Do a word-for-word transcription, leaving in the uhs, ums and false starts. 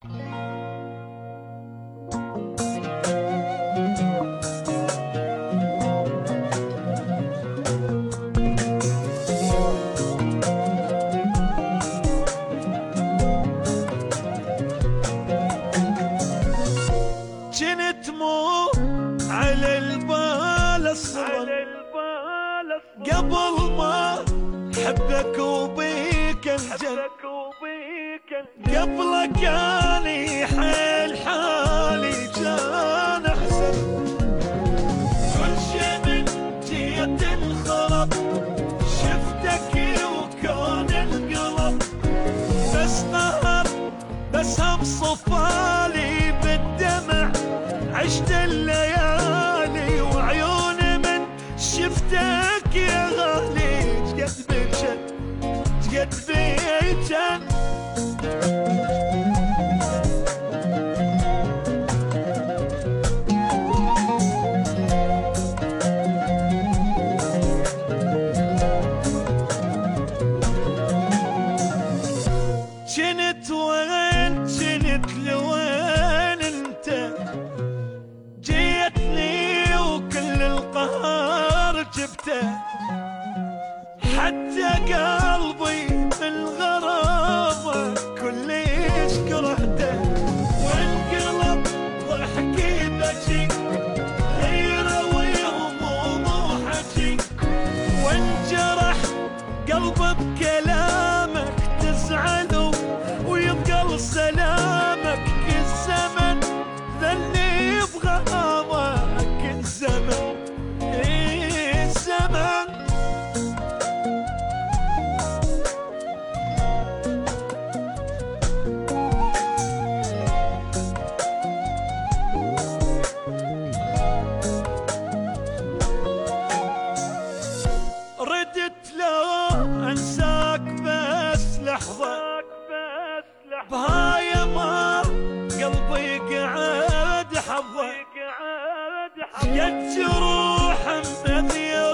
جنت مو على البال الصبر قبل ما حبك وبيك الجن، قبلك كاني حيل حالي كان احسن، كل شي من جيت انخرب، شفتك وكون القلب بس قهر، بس هم صفالي بالدمع عشت الليالي، وعيوني من شفتك يا غالي شقد بيجن شقد بيجن. جنت وين جنت لوين انت، جيتني وكل القهر جبته، حتى قلبي من غرامك كلش كرهته، والقلب ضحكي بجي غيره وهموم وحكي، وانجرح قلبي بكلامك تزعل ويبقى سلامك، الزمن ذلني بغرامك، الزمن الزمن. ردت لو انساك بس لحظة، بهاي ما قلبي قعد حظه، شقد جروح مثير